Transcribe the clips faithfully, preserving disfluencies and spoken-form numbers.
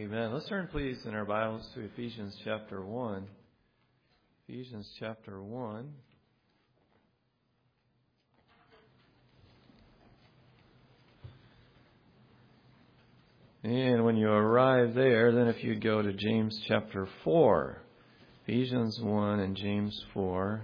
Amen. Let's turn, please, in our Bibles to Ephesians chapter one. Ephesians chapter one. And when you arrive there, then if you go to James chapter four. Ephesians one and James four.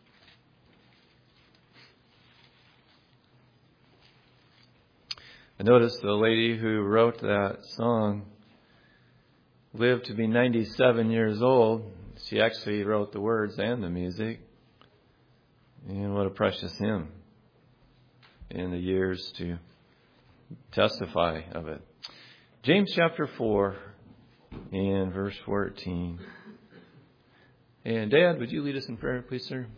I noticed the lady who wrote that song lived to be ninety-seven years old. She actually wrote the words and the music. And what a precious hymn in the years to testify of it. James chapter four and verse fourteen. And Dad, would you lead us in prayer, please, sir?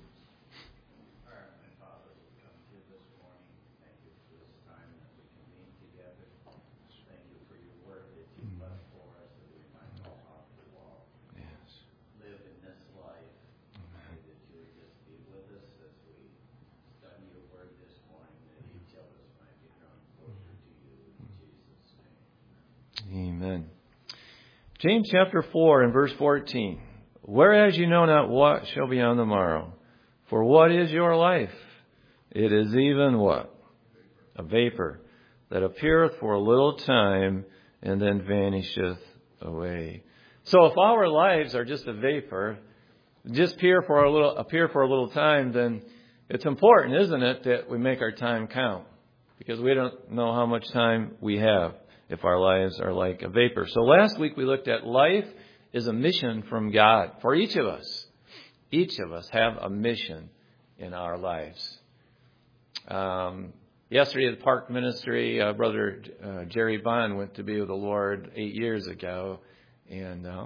Amen. James chapter four and verse fourteen. Whereas you know not what shall be on the morrow. For what is your life? It is even what? A vapor that appeareth for a little time and then vanisheth away. So if our lives are just a vapor, just appear for a little, appear for a little time, then it's important, isn't it, that we make our time count? Because we don't know how much time we have if our lives are like a vapor. So last week we looked at life is a mission from God for each of us. Each of us have a mission in our lives. Um, yesterday at the Park Ministry, uh, Brother uh, Jerry Bond went to be with the Lord eight years ago. And uh,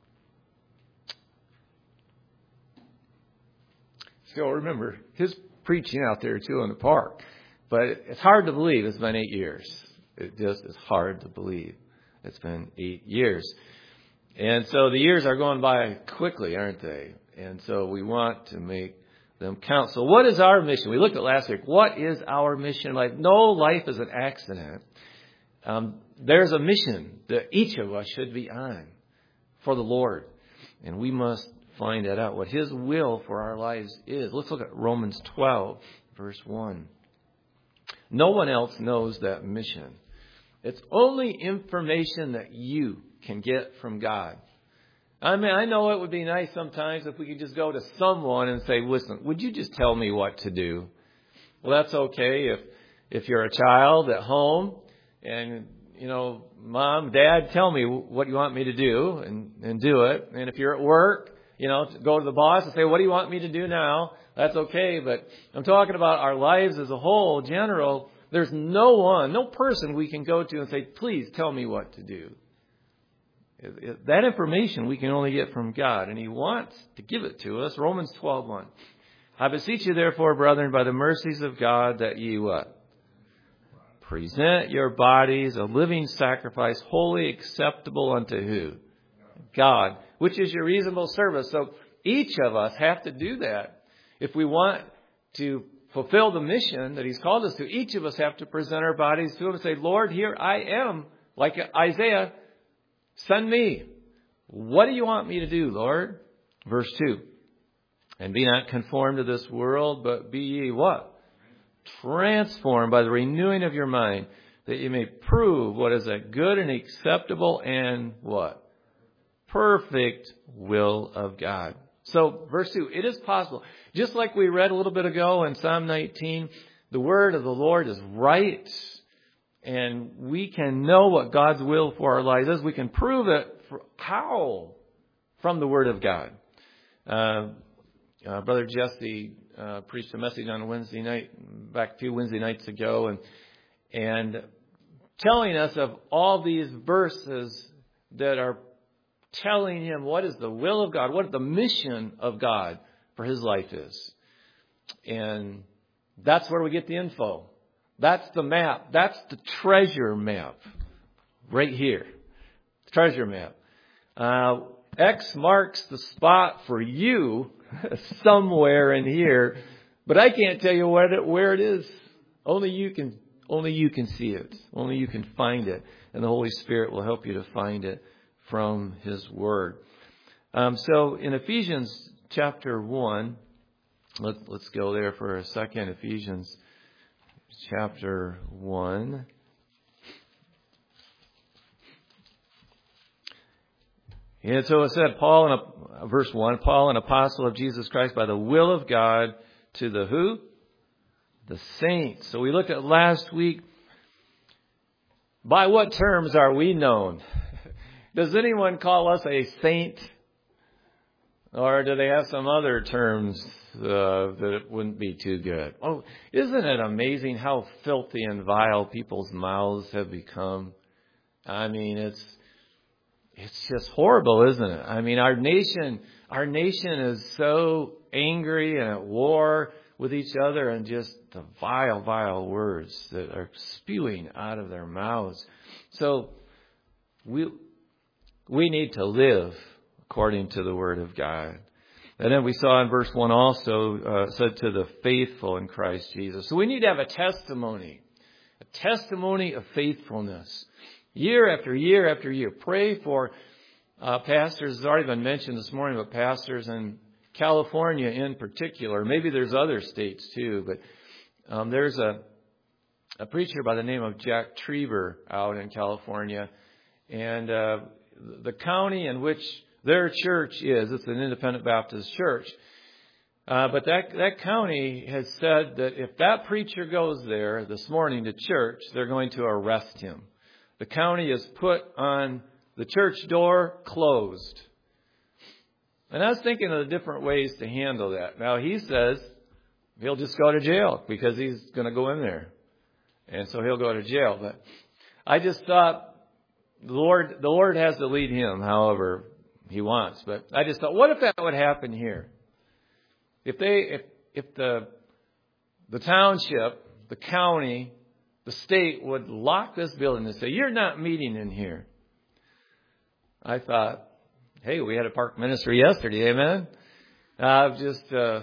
still remember his preaching out there too in the park. But it's hard to believe it's been eight years. It just is hard to believe it's been eight years. And so the years are going by quickly, aren't they? And so we want to make them count. So what is our mission? We looked at last week. What is our mission in life? No life is an accident. Um, there's a mission that each of us should be on for the Lord. And we must find that out, what His will for our lives is. Let's look at Romans twelve, verse one. No one else knows that mission. It's only information that you can get from God. I mean, I know it would be nice sometimes if we could just go to someone and say, listen, would you just tell me what to do? Well, that's okay if if you're a child at home and, you know, Mom, Dad, tell me what you want me to do and, and do it. And if you're at work, you know, go to the boss and say, what do you want me to do now? That's okay. But I'm talking about our lives as a whole, general. There's no one, no person we can go to and say, please tell me what to do. That information we can only get from God, and He wants to give it to us. Romans twelve one. I beseech you, therefore, brethren, by the mercies of God, that ye what? Present your bodies a living sacrifice, wholly acceptable unto who? God, which is your reasonable service. So each of us have to do that. If we want to fulfill the mission that He's called us to, each of us have to present our bodies to Him and say, Lord, here I am. Like Isaiah, send me. What do you want me to do, Lord? Verse two. And be not conformed to this world, but be ye what? Transformed by the renewing of your mind, that you may prove what is a good and acceptable and what? Perfect will of God. So, verse two, it is possible. Just like we read a little bit ago in Psalm nineteen, the word of the Lord is right. And we can know what God's will for our lives is. We can prove it. For how? From the Word of God. Uh, uh, Brother Jesse uh, preached a message on Wednesday night, back a few Wednesday nights ago, and and telling us of all these verses that are telling him what is the will of God, what the mission of God for his life is. And that's where we get the info. That's the map. That's the treasure map right here. Treasure map. Uh, X marks the spot for you somewhere in here, but I can't tell you where it, where it is. Only you can, only you can see it. Only you can find it. And the Holy Spirit will help you to find it from His Word. Um, so in Ephesians chapter one, let, let's go there for a second. Ephesians chapter one. And so it said, Paul, in a, verse one, Paul, an apostle of Jesus Christ by the will of God, to the who? The saints. So we looked at last week, by what terms are we known? Does anyone call us a saint? Or do they have some other terms uh, that wouldn't be too good? Oh, isn't it amazing how filthy and vile people's mouths have become? I mean, it's it's just horrible, isn't it? I mean, our nation, our nation is so angry and at war with each other, and just the vile, vile words that are spewing out of their mouths. So we we need to live according to the Word of God. And then we saw in verse one also, uh, said to the faithful in Christ Jesus. So we need to have a testimony, a testimony of faithfulness. Year after year after year. Pray for uh, pastors. It's already been mentioned this morning, but pastors in California in particular. Maybe there's other states too, but um, there's a, a preacher by the name of Jack Trieber out in California. And uh, the county in which their church is, it's an independent Baptist church. Uh, but that, that county has said that if that preacher goes there this morning to church, they're going to arrest him. The county has put on the church door closed. And I was thinking of the different ways to handle that. Now, he says he'll just go to jail because he's going to go in there. And so he'll go to jail. But I just thought the Lord, the Lord has to lead him however He wants. But I just thought, what if that would happen here? If they, if, if the, the township, the county, the state would lock this building and say, you're not meeting in here. I thought, hey, we had a park ministry yesterday, amen? I've just, uh,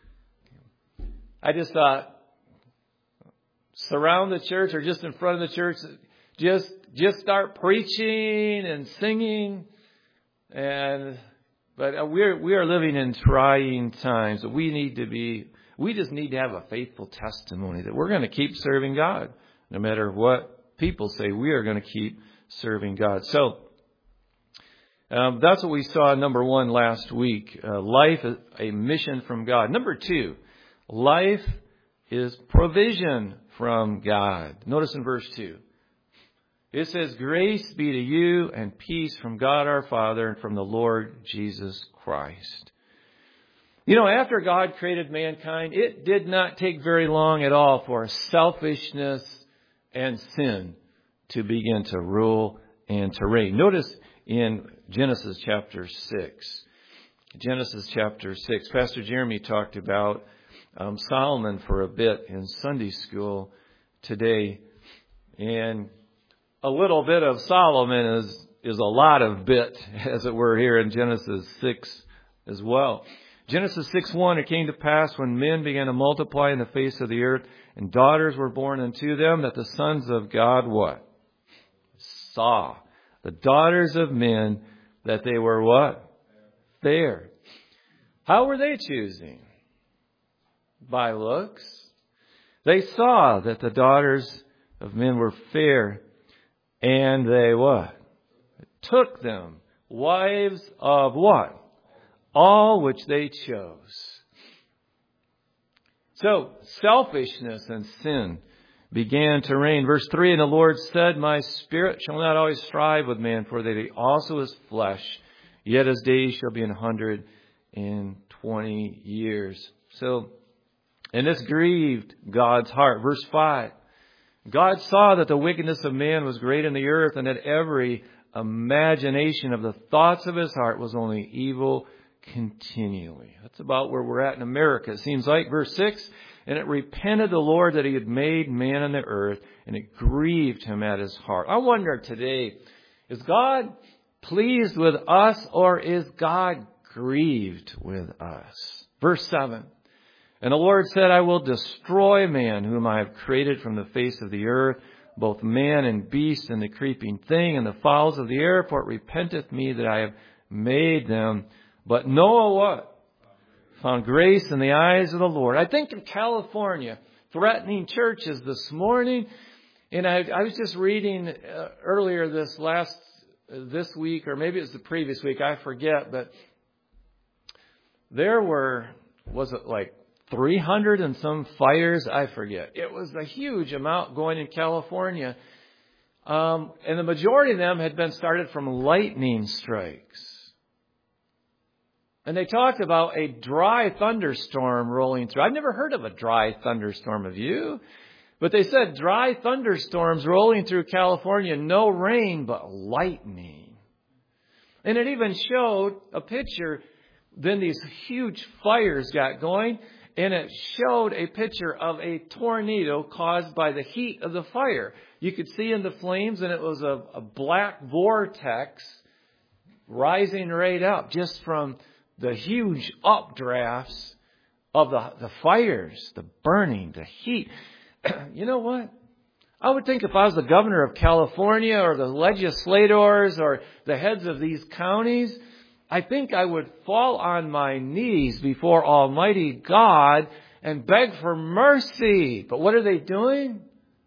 I just thought, surround the church or just in front of the church, just, just start preaching and singing. And, but we're, we are living in trying times. We need to be, we just need to have a faithful testimony that we're going to keep serving God. No matter what people say, we are going to keep serving God. So, um, that's what we saw, number one, last week. Uh, life is a mission from God. Number two, life is provision from God. Notice in verse two. It says, grace be to you and peace from God our Father and from the Lord Jesus Christ. You know, after God created mankind, it did not take very long at all for selfishness and sin to begin to rule and to reign. Notice in Genesis chapter six. Genesis chapter six. Pastor Jeremy talked about um, Solomon for a bit in Sunday school today. And a little bit of Solomon is, is a lot of bit, as it were, here in Genesis six as well. Genesis six one, it came to pass when men began to multiply in the face of the earth, and daughters were born unto them, that the sons of God what? Saw. The daughters of men, that they were what? Fair. How were they choosing? By looks. They saw that the daughters of men were fair, and they what? Took them, wives of what? All which they chose. So, selfishness and sin began to reign. Verse three, and the Lord said, my spirit shall not always strive with man, for that he also is flesh, yet his days shall be an hundred and twenty years. So, and this grieved God's heart. Verse five, God saw that the wickedness of man was great in the earth, and that every imagination of the thoughts of his heart was only evil continually. That's about where we're at in America. It seems like verse six, and it repented the Lord that he had made man on the earth, and it grieved him at his heart. I wonder today, is God pleased with us, or is God grieved with us? Verse seven, and the Lord said, I will destroy man whom I have created from the face of the earth, both man and beast and the creeping thing and the fowls of the airport repenteth me that I have made them. But Noah what? Found grace in the eyes of the Lord. I think of California threatening churches this morning. And I, I was just reading uh, earlier this last, uh, this week, or maybe it was the previous week, I forget, but there were, was it like three hundred and some fires? I forget. It was a huge amount going in California. Um, and the majority of them had been started from lightning strikes. And they talked about a dry thunderstorm rolling through. I've never heard of a dry thunderstorm, have you? But they said dry thunderstorms rolling through California, no rain, but lightning. And it even showed a picture. Then these huge fires got going, and it showed a picture of a tornado caused by the heat of the fire. You could see in the flames, and it was a, a black vortex rising right up just from the huge updrafts of the, the fires, the burning, the heat. You know what? I would think if I was the governor of California or the legislators or the heads of these counties, I think I would fall on my knees before Almighty God and beg for mercy. But what are they doing?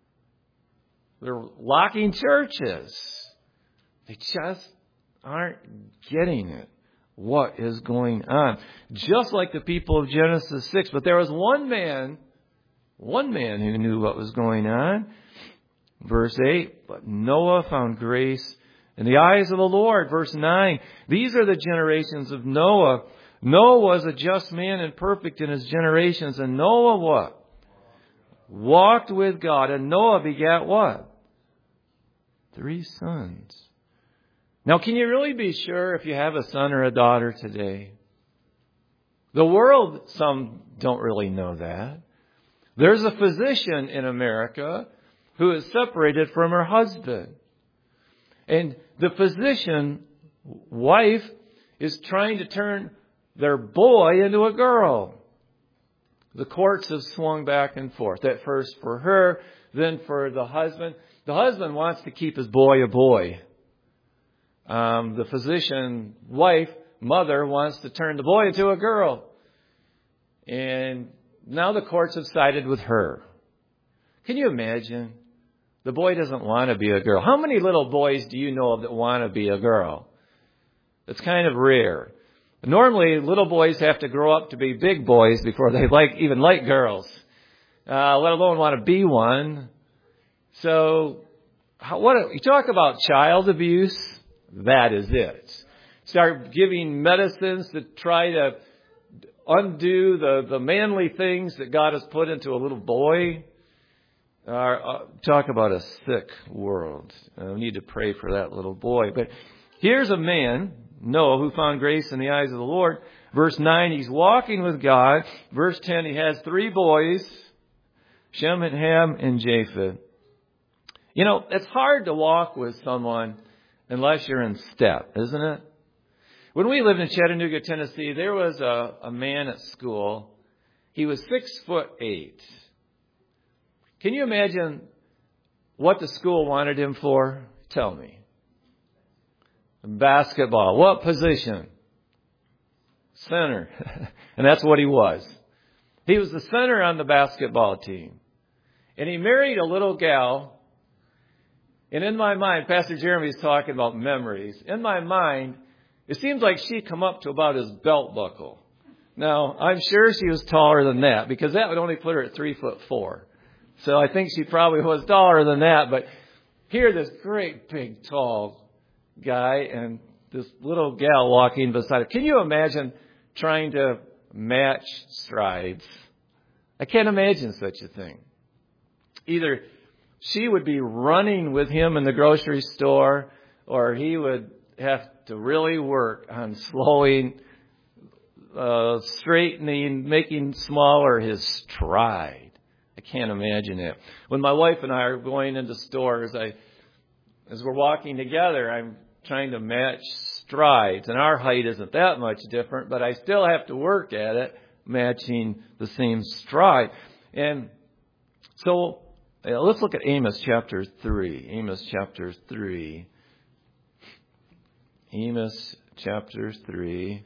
They're locking churches. They just aren't getting it. What is going on? Just like the people of Genesis six. But there was one man, one man who knew what was going on. Verse eight, but Noah found grace in the eyes of the Lord. Verse nine, these are the generations of Noah. Noah was a just man and perfect in his generations. And Noah what? Walked with God. And Noah begat what? Three sons. Now, can you really be sure if you have a son or a daughter today? The world, some don't really know that. There's a physician in America who is separated from her husband. And the physician wife is trying to turn their boy into a girl. The courts have swung back and forth. At first for her, then for the husband. The husband wants to keep his boy a boy. Um, the physician wife, mother, wants to turn the boy into a girl. And now the courts have sided with her. Can you imagine? The boy doesn't want to be a girl. How many little boys do you know of that want to be a girl? It's kind of rare. Normally, little boys have to grow up to be big boys before they like even like girls, uh, let alone want to be one. So, how, what you talk about child abuse? That is it. Start giving medicines to try to undo the, the manly things that God has put into a little boy. Uh, uh, talk about a sick world. Uh, we need to pray for that little boy. But here's a man, Noah, who found grace in the eyes of the Lord. Verse nine, he's walking with God. Verse ten, he has three boys, Shem and Ham and Japheth. You know, it's hard to walk with someone unless you're in step, isn't it? When we lived in Chattanooga, Tennessee, there was a, a man at school. He was six foot eight. Can you imagine what the school wanted him for? Tell me. Basketball. What position? Center. And that's what he was. He was the center on the basketball team. And he married a little gal. And in my mind, Pastor Jeremy's talking about memories. In my mind, it seems like she'd come up to about his belt buckle. Now, I'm sure she was taller than that because that would only put her at three foot four. So I think she probably was taller than that. But here, this great, big, tall guy and this little gal walking beside him. Can you imagine trying to match strides? I can't imagine such a thing. Either she would be running with him in the grocery store, or he would have to really work on slowing, uh, straightening, making smaller his stride. I can't imagine it. When my wife and I are going into stores, I, as we're walking together, I'm trying to match strides. And our height isn't that much different, but I still have to work at it, matching the same stride. And so Uh, let's look at Amos chapter three. Amos chapter three. Amos chapter three.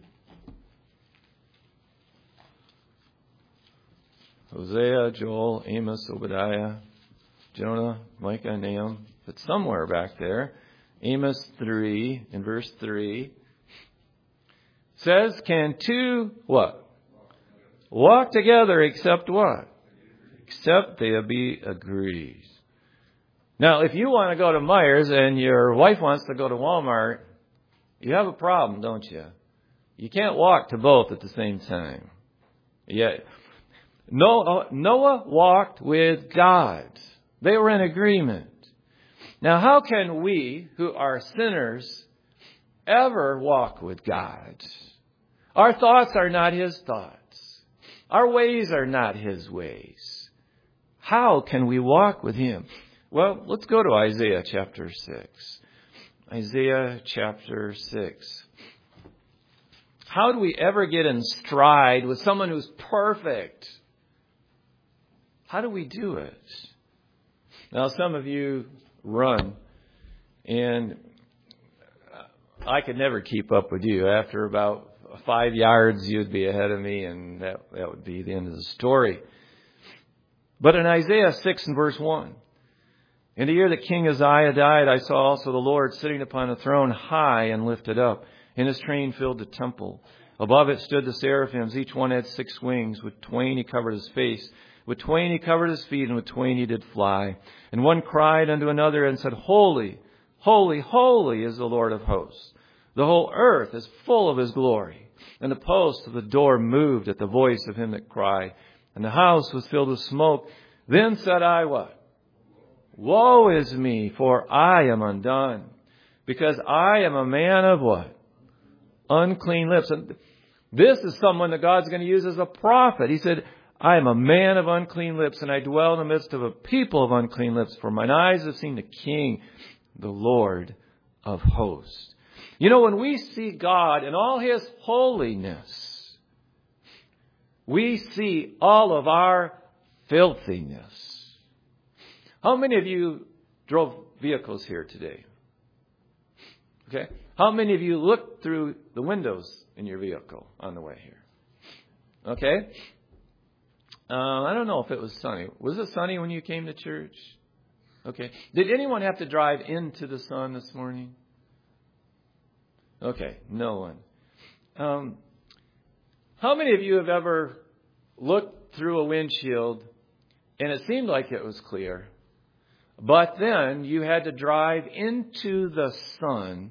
Hosea, Joel, Amos, Obadiah, Jonah, Micah, Nahum. It's somewhere back there. Amos three, in verse three, says, can two, what? Walk together except what? Except they be agreed. Now, if you want to go to Myers and your wife wants to go to Walmart, you have a problem, don't you? You can't walk to both at the same time. Yet, Noah, Noah walked with God. They were in agreement. Now, how can we, who are sinners, ever walk with God? Our thoughts are not His thoughts. Our ways are not His ways. How can we walk with Him? Well, let's go to Isaiah chapter six. Isaiah chapter six. How do we ever get in stride with someone who's perfect? How do we do it? Now, some of you run, and I could never keep up with you. After about five yards, you'd be ahead of me, and that, that would be the end of the story. But in Isaiah six and verse one, in the year that King Uzziah died, I saw also the Lord sitting upon a throne high and lifted up, and His train filled the temple. Above it stood the seraphims. Each one had six wings. With twain He covered His face. With twain He covered His feet, and with twain He did fly. And one cried unto another and said, Holy, holy, holy is the Lord of hosts. The whole earth is full of His glory. And the posts of the door moved at the voice of him that cried. And the house was filled with smoke. Then said I, what? Woe is me, for I am undone, because I am a man of what? Unclean lips. And this is someone that God's going to use as a prophet. He said, I am a man of unclean lips, and I dwell in the midst of a people of unclean lips, for mine eyes have seen the King, the Lord of hosts. You know, when we see God in all His holiness, we see all of our filthiness. How many of you drove vehicles here today? Okay. How many of you looked through the windows in your vehicle on the way here? Okay. Um, I don't know if it was sunny. Was it sunny when you came to church? Okay. Did anyone have to drive into the sun this morning? Okay. No one. Um, how many of you have ever looked through a windshield and it seemed like it was clear, but then you had to drive into the sun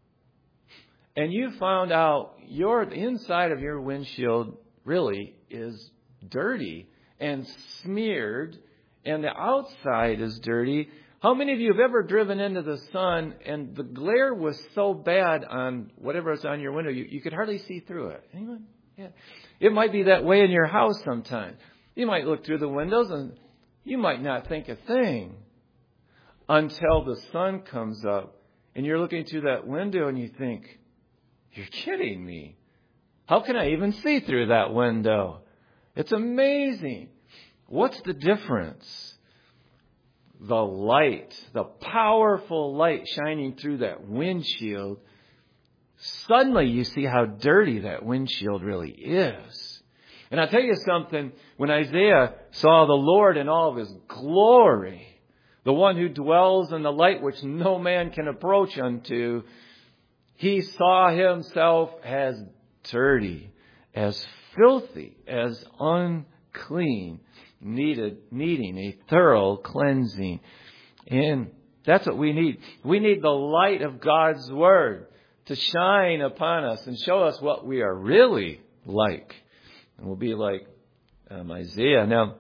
and you found out your the inside of your windshield really is dirty and smeared, and the outside is dirty? How many of you have ever driven into the sun and the glare was so bad on whatever is on your window, you, you could hardly see through it? Anyone? Yeah. It might be that way in your house sometimes. You might look through the windows and you might not think a thing until the sun comes up and you're looking through that window and you think, you're kidding me. How can I even see through that window? It's amazing. What's the difference? The light, the powerful light shining through that windshield. Suddenly you see how dirty that windshield really is. And I'll tell you something, when Isaiah saw the Lord in all of His glory, the one who dwells in the light which no man can approach unto, he saw himself as dirty, as filthy, as unclean, needed, needing a thorough cleansing. And that's what we need. We need the light of God's Word to shine upon us and show us what we are really like. And we'll be like um, Isaiah. Now,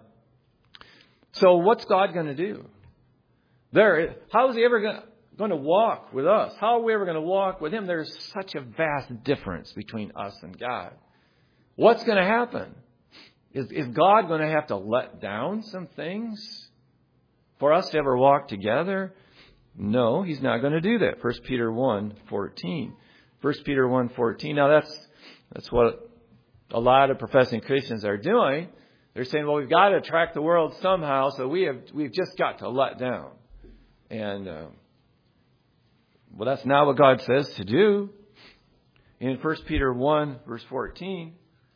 so what's God going to do? There, how is He ever going going to walk with us? How are we ever going to walk with Him? There's such a vast difference between us and God. What's going to happen? Is, is God going to have to let down some things for us to ever walk together? No, He's not going to do that. First Peter one fourteen. First Peter one fourteen. Now that's that's what a lot of professing Christians are doing. They're saying, well, we've got to attract the world somehow, so we have we've just got to let down. And uh, well, that's not what God says to do. In First Peter one, verse fourteen,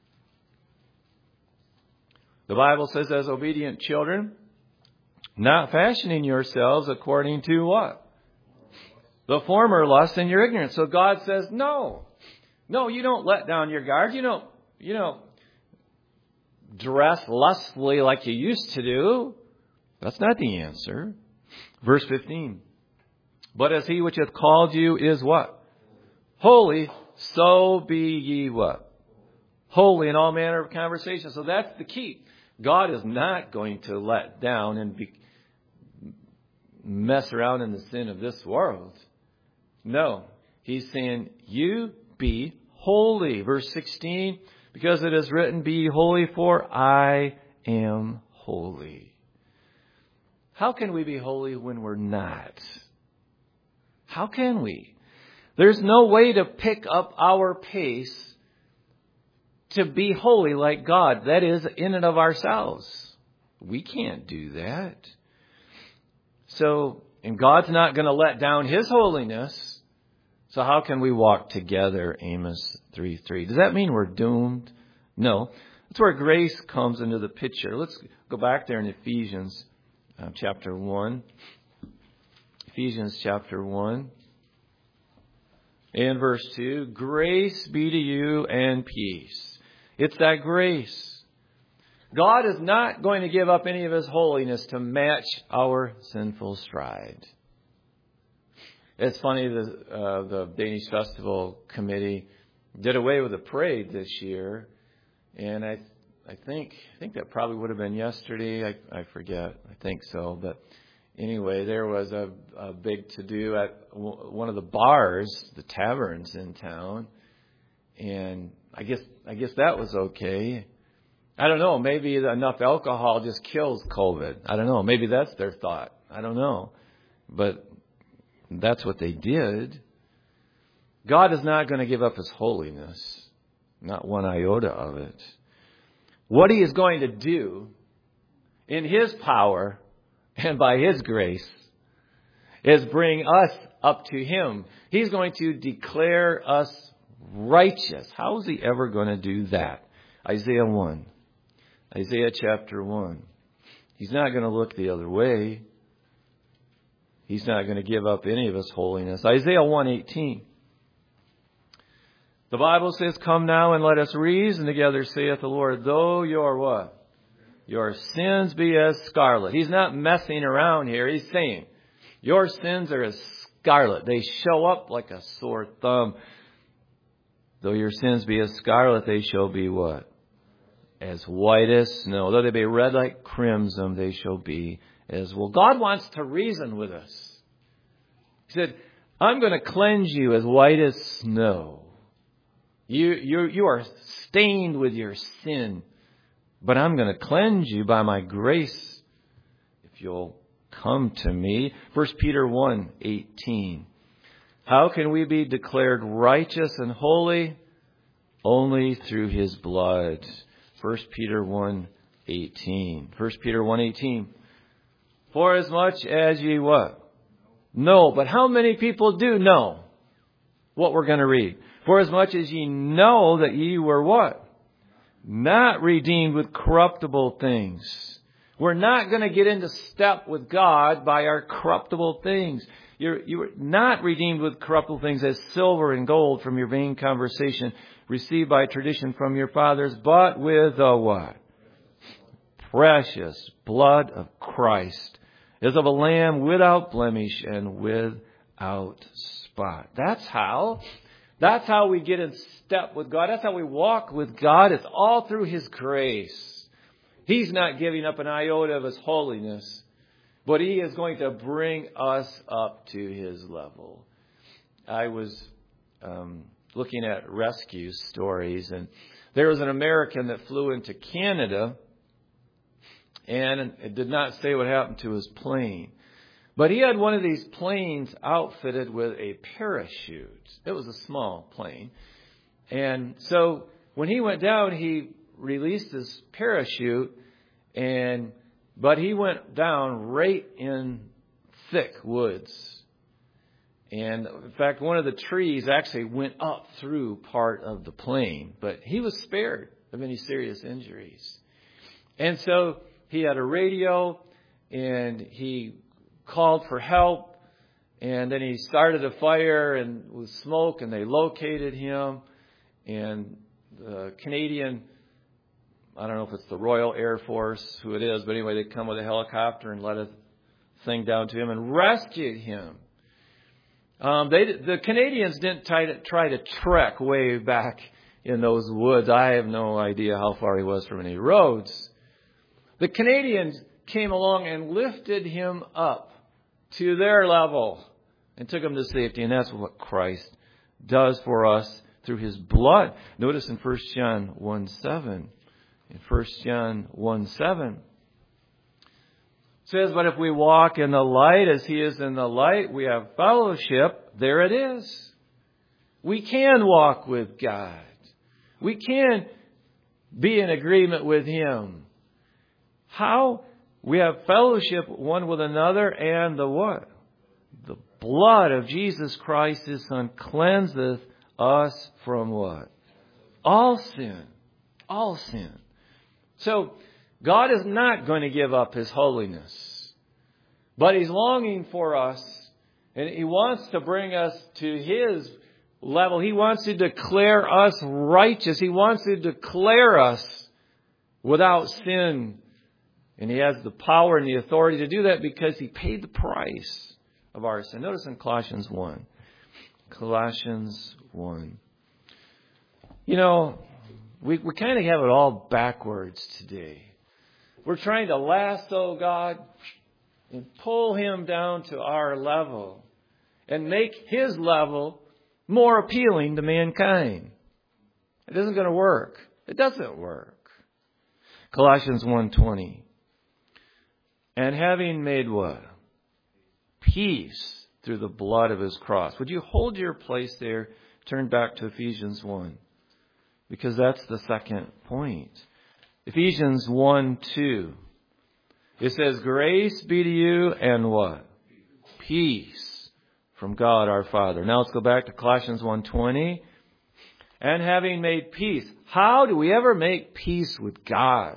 the Bible says, as obedient children, not fashioning yourselves according to what? The former lust in your ignorance. So God says, no. No, you don't let down your guard. You don't, you don't dress lustfully like you used to do. That's not the answer. Verse fifteen. But as he which hath called you is what? Holy, so be ye what? Holy in all manner of conversation. So that's the key. God is not going to let down and be, mess around in the sin of this world. No. He's saying, you be holy. Verse sixteen, because it is written, be ye holy, for I am holy. How can we be holy when we're not? How can we? There's no way to pick up our pace to be holy like God. That is, in and of ourselves. We can't do that. So, and God's not going to let down His holiness. So how can we walk together? Amos three three. Does that mean we're doomed? No. That's where grace comes into the picture. Let's go back there in Ephesians uh, chapter one. Ephesians chapter one. In verse two, grace be to you and peace. It's that grace. God is not going to give up any of His holiness to match our sinful stride. It's funny, the, uh, the Danish Festival Committee did away with the parade this year. And I I think I think that probably would have been yesterday. I, I forget. I think so. But anyway, there was a, a big to-do at w- one of the bars, the taverns in town. And I guess I guess that was okay. I don't know. Maybe enough alcohol just kills COVID. I don't know. Maybe that's their thought. I don't know. But that's what they did. God is not going to give up His holiness. Not one iota of it. What He is going to do in His power and by His grace is bring us up to Him. He's going to declare us righteous. How is He ever going to do that? Isaiah one. Isaiah chapter one. He's not going to look the other way. He's not going to give up any of His holiness. Isaiah one eighteen. The Bible says, come now and let us reason together, saith the Lord, though your what? Your sins be as scarlet. He's not messing around here. He's saying, your sins are as scarlet. They show up like a sore thumb. Though your sins be as scarlet, they shall be what? As white as snow. Though they be red like crimson, they shall be as wool. God wants to reason with us. He said, I'm going to cleanse you as white as snow. You, you, you are stained with your sin, but I'm going to cleanse you by my grace if you'll come to me. First Peter one eighteen. How can we be declared righteous and holy? Only through His blood. First Peter one eighteen. First Peter one eighteen. For as much as ye what? Know. But how many people do know what we're going to read? For as much as ye know that ye were what? Not redeemed with corruptible things. We're not going to get into step with God by our corruptible things. You're, you were not redeemed with corruptible things as silver and gold from your vain conversation received by tradition from your fathers, but with the what? Precious blood of Christ, as of a lamb without blemish and without spot. That's how. That's how we get in step with God. That's how we walk with God. It's all through His grace. He's not giving up an iota of His holiness, but He is going to bring us up to His level. I was um, looking at rescue stories, and there was an American that flew into Canada, and it did not say what happened to his plane. But he had one of these planes outfitted with a parachute. It was a small plane. And so when he went down, he released his parachute, And, but he went down right in thick woods. And in fact, one of the trees actually went up through part of the plane, but he was spared of any serious injuries. And so he had a radio and he called for help, and then he started a fire and with smoke, and they located him. And the Canadian, I don't know if it's the Royal Air Force, who it is, but anyway, they come with a helicopter and let a thing down to him and rescued him. Um, they, the Canadians didn't try to, try to trek way back in those woods. I have no idea how far he was from any roads. The Canadians came along and lifted him up to their level and took him to safety. And that's what Christ does for us through his blood. Notice in First John one seven. In First John one seven. It says, but if we walk in the light as he is in the light, we have fellowship. There it is. We can walk with God. We can be in agreement with him. How? We have fellowship one with another, and the what? The blood of Jesus Christ, his Son, cleanseth us from what? All sin. All sin. So, God is not going to give up his holiness. But he's longing for us, and he wants to bring us to his level. He wants to declare us righteous. He wants to declare us without sin. And he has the power and the authority to do that because he paid the price of our sin. Notice in Colossians one. Colossians one. You know, we, we kind of have it all backwards today. We're trying to lasso God and pull him down to our level and make his level more appealing to mankind. It isn't going to work. It doesn't work. Colossians one twenty. And having made what? Peace through the blood of his cross. Would you hold your place there? Turn back to Ephesians one. Because that's the second point. Ephesians one two. It says, grace be to you and what? Peace from God our Father. Now let's go back to Colossians one twenty. And having made peace. How do we ever make peace with God?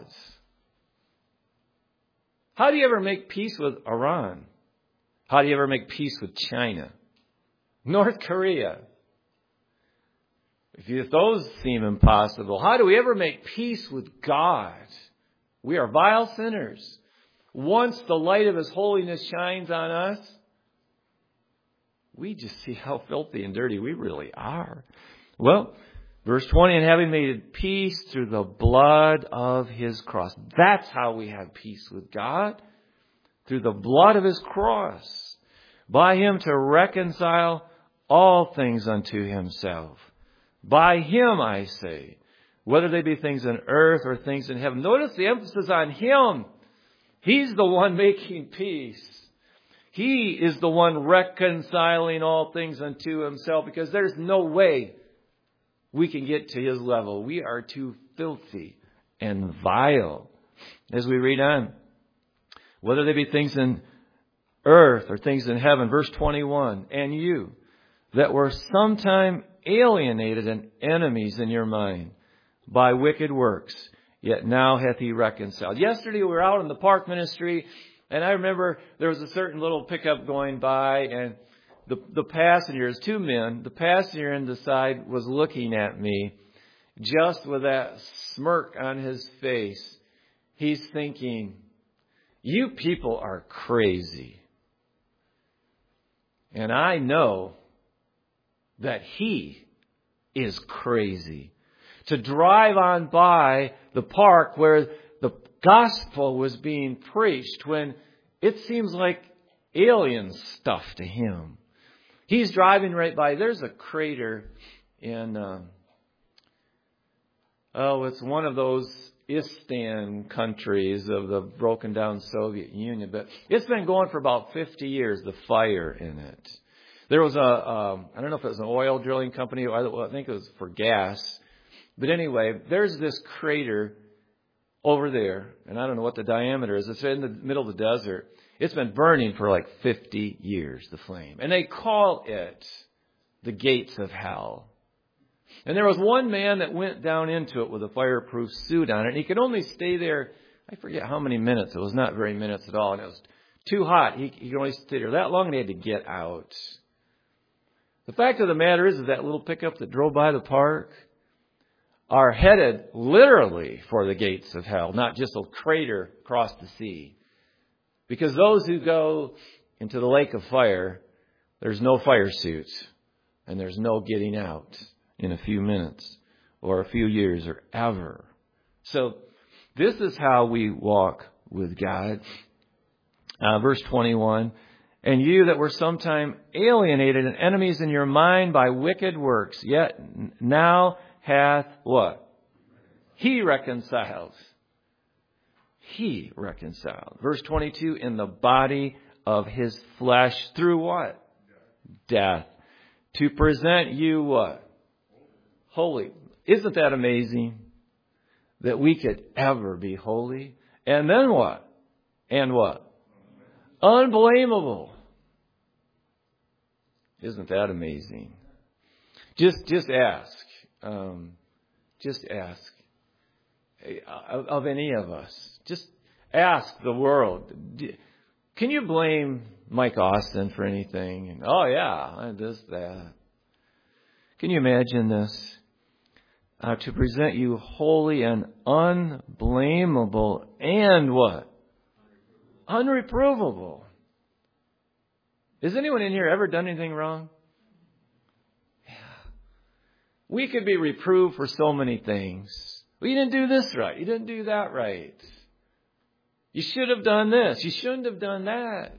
How do you ever make peace with Iran? How do you ever make peace with China? North Korea? If, you, if those seem impossible, how do we ever make peace with God? We are vile sinners. Once the light of his holiness shines on us, we just see how filthy and dirty we really are. Well, verse twenty, and having made peace through the blood of his cross. That's how we have peace with God. Through the blood of his cross. By him to reconcile all things unto himself. By him, I say, whether they be things on earth or things in heaven. Notice the emphasis on him. He's the one making peace. He is the one reconciling all things unto himself, because there's no way we can get to his level. We are too filthy and vile. As we read on, whether they be things in earth or things in heaven. Verse twenty-one, and you that were sometime alienated and enemies in your mind by wicked works, yet now hath he reconciled. Yesterday we were out in the park ministry, and I remember there was a certain little pickup going by, and the, the passengers, two men, the passenger in the side was looking at me just with that smirk on his face. He's thinking, you people are crazy. And I know that he is crazy. To drive on by the park where the gospel was being preached when it seems like alien stuff to him. He's driving right by. There's a crater in, uh, oh, it's one of those Istan countries of the broken down Soviet Union. But it's been going for about fifty years, the fire in it. There was a, um, I don't know if it was an oil drilling company, or I think it was for gas. But anyway, there's this crater over there, and I don't know what the diameter is. It's in the middle of the desert. It's been burning for like fifty years, the flame. And they call it the gates of hell. And there was one man that went down into it with a fireproof suit on it, and he could only stay there, I forget how many minutes. It was not very minutes at all, and it was too hot. He, he could only stay there that long, and he had to get out. The fact of the matter is, is that little pickup that drove by the park are headed literally for the gates of hell, not just a crater across the sea. Because those who go into the lake of fire, there's no fire suit, and there's no getting out in a few minutes or a few years or ever. So this is how we walk with God. Uh, verse twenty-one, and you that were sometime alienated and enemies in your mind by wicked works, yet now hath what? He reconciled. He reconciled. Verse twenty-two, in the body of his flesh through what? Death. To present you what? Holy. Isn't that amazing? That we could ever be holy. And then what? And what? Unblameable. Isn't that amazing? Just, just ask. Um, just ask of, of any of us. Just ask the world. Can you blame Mike Austin for anything? And, oh yeah, this, that. Can you imagine this? Uh, to present you holy and unblameable and what? Unreprovable. Has anyone in here ever done anything wrong? Yeah. We could be reproved for so many things. Well, you didn't do this right. You didn't do that right. You should have done this. You shouldn't have done that.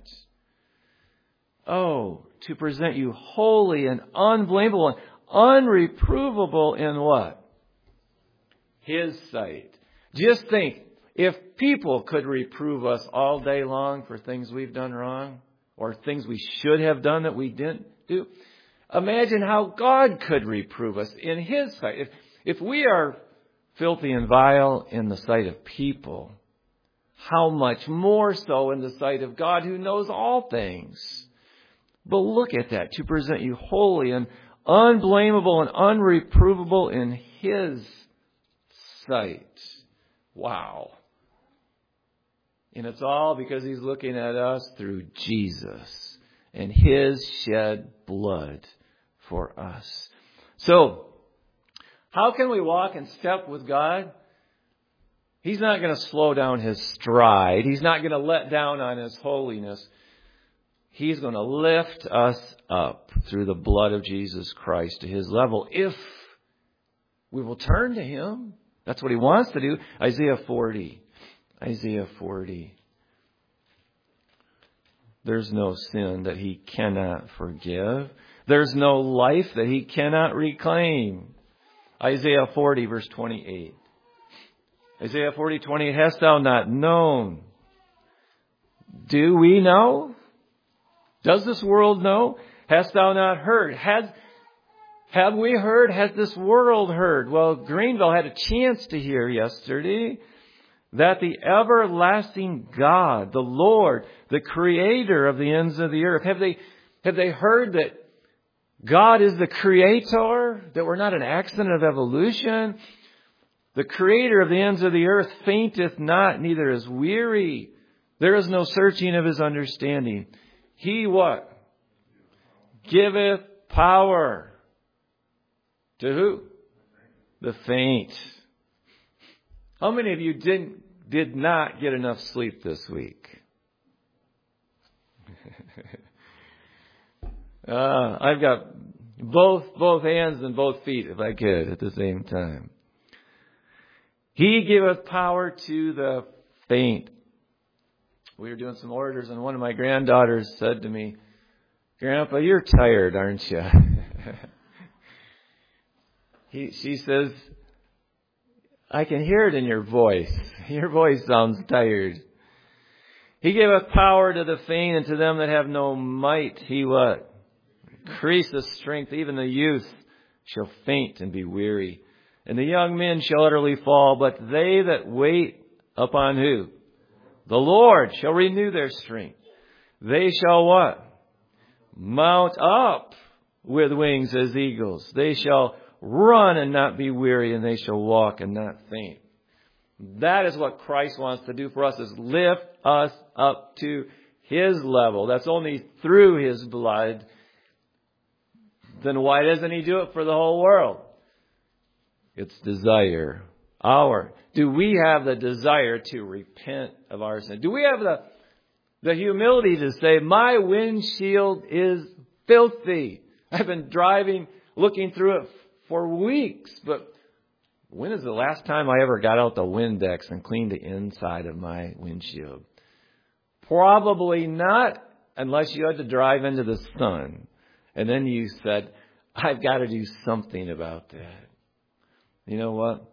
Oh, to present you holy and unblameable and unreprovable in what? His sight. Just think, if people could reprove us all day long for things we've done wrong or things we should have done that we didn't do, imagine how God could reprove us in His sight. If, if we are filthy and vile in the sight of people, how much more so in the sight of God who knows all things. But look at that, to present you holy and unblameable and unreprovable in His sight. Wow. And it's all because He's looking at us through Jesus and His shed blood for us. So, how can we walk in step with God? He's not going to slow down His stride. He's not going to let down on His holiness. He's going to lift us up through the blood of Jesus Christ to His level if we will turn to Him. That's what He wants to do. Isaiah forty. Isaiah forty. There's no sin that He cannot forgive. There's no life that He cannot reclaim. Isaiah forty, verse twenty-eight. Isaiah forty, twenty-eight. Hast thou not known? Do we know? Does this world know? Hast thou not heard? Has, have we heard? Has this world heard? Well, Greenville had a chance to hear yesterday that the everlasting God, the Lord, the Creator of the ends of the earth, have they, have they heard that God is the Creator? That we're not an accident of evolution? The Creator of the ends of the earth fainteth not, neither is weary. There is no searching of His understanding. He what? Giveth power. To who? The faint. How many of you didn't, did not get enough sleep this week? uh, I've got both, both hands and both feet, if I could, at the same time. He giveth power to the faint. We were doing some orders, and one of my granddaughters said to me, Grandpa, you're tired, aren't you? he, she says, I can hear it in your voice. Your voice sounds tired. He giveth power to the faint, and to them that have no might, He what? Increaseth strength. Even the youth shall faint and be weary. And the young men shall utterly fall, but they that wait upon who? The Lord shall renew their strength. They shall what? Mount up with wings as eagles. They shall run and not be weary, and they shall walk and not faint. That is what Christ wants to do for us, is lift us up to His level. That's only through His blood. Then why doesn't He do it for the whole world? It's desire. Our. Do we have the desire to repent of our sin? Do we have the, the humility to say, my windshield is filthy. I've been driving, looking through it for weeks, but when is the last time I ever got out the Windex and cleaned the inside of my windshield? Probably not, unless you had to drive into the sun. And then you said, I've got to do something about that. You know what?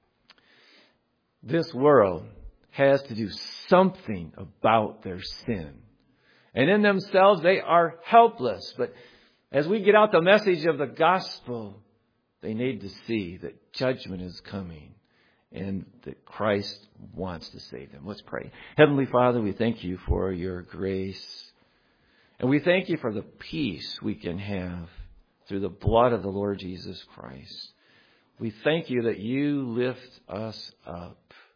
This world has to do something about their sin. And in themselves, they are helpless. But as we get out the message of the gospel, they need to see that judgment is coming and that Christ wants to save them. Let's pray. Heavenly Father, we thank you for your grace. And we thank you for the peace we can have through the blood of the Lord Jesus Christ. We thank you that you lift us up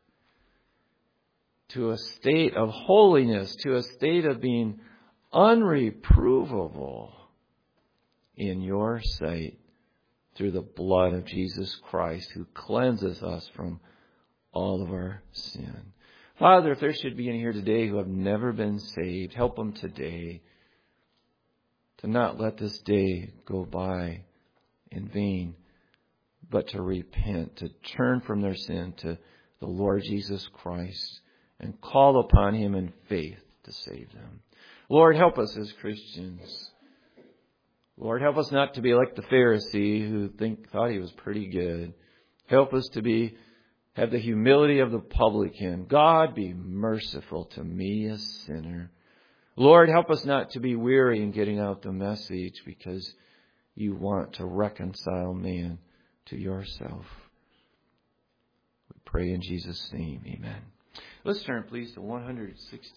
to a state of holiness, to a state of being unreprovable in your sight, through the blood of Jesus Christ, who cleanses us from all of our sin. Father, if there should be any here today who have never been saved, help them today to not let this day go by in vain, but to repent, to turn from their sin to the Lord Jesus Christ and call upon Him in faith to save them. Lord, help us as Christians. Lord, help us not to be like the Pharisee who think thought he was pretty good. Help us to be have the humility of the publican. God, be merciful to me, a sinner. Lord, help us not to be weary in getting out the message, because you want to reconcile man to yourself. We pray in Jesus' name. Amen. Let's turn, please, to one sixty.